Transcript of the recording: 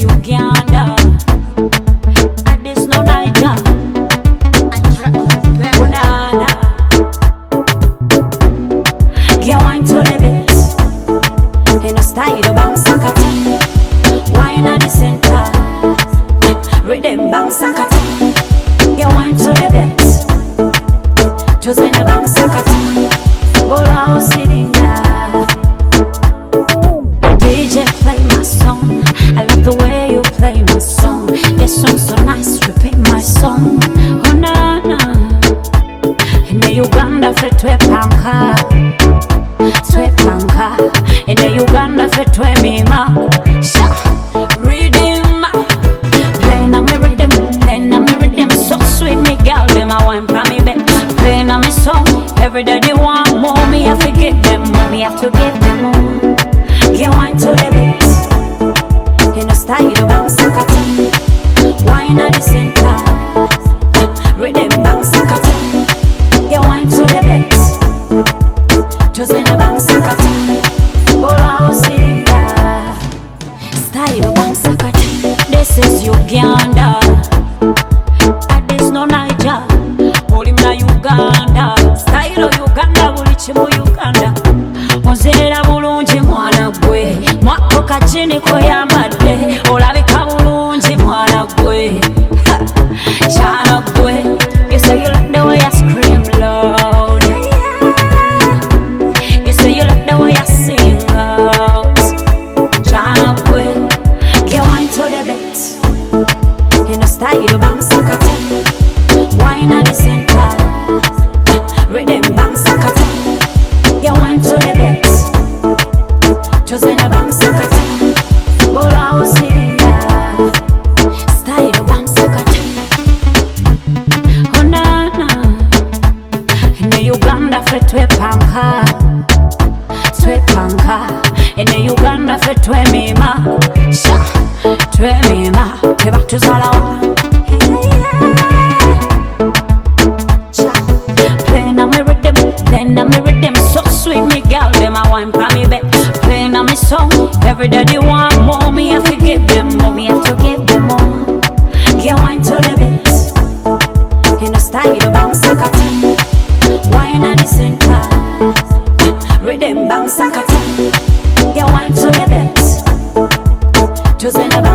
Uganda. And this no Niger. Banana. Get wine to the bit. In a style of bounce and cut. Wine at the center. Rhythm bounce and cut. Get wine to the bit. Just in a bounce and cut. Go down sitting down. DJ play my song. I love the way you play my song. This song's so nice, repeat my song. Oh na na. In the Uganda for twepanka, twepanka. In the Uganda for twemima. Sha, rhythm. Play na me rhythm, play na me rhythm. So sweet me girl, them a wine for me back. Play na me song, every day they want more. Me have to give them more, me have to give them more. Get wine to the beat. In a style of bounce and cut. Wine at the center. Rhythm bounce and cut. Get wine to the beat. Just in a bounce and cut. Go out sitting there. Style of bounce and cut. This is Uganda. And this no Niger. Hold him na Uganda. Style of Uganda. Bulichimu Uganda. Onzera bulungi mwana gwe. Mwako kachini koyambadde. Olabika bulungi mwana gwe. Chana gwe. You say you like the way I scream loud. You say you like the way I sing loud. Chana gwe. Get wine to the beat. In a style of bounce and cut. Wine at the center. Rhythm bounce and cut. Get wine to the beat. Just in a bounce and cut. Go out sitting there. Style of bounce and cut. Oh na na. In the Uganda for twepanka, twepanka. In the Uganda for twemima. Sha, twemima. Teba tuzalawa. Play na me rhythm, play na me rhythm. So sweet me girl, them a wine for me back. Play na me song, every day they want more. Me have to give them more, me have to give them more. Get wine to the beat. In a style of bounce and cut. Wine at the center. Rhythm bounce and cut. Get wine to the beat. Just in a bounce.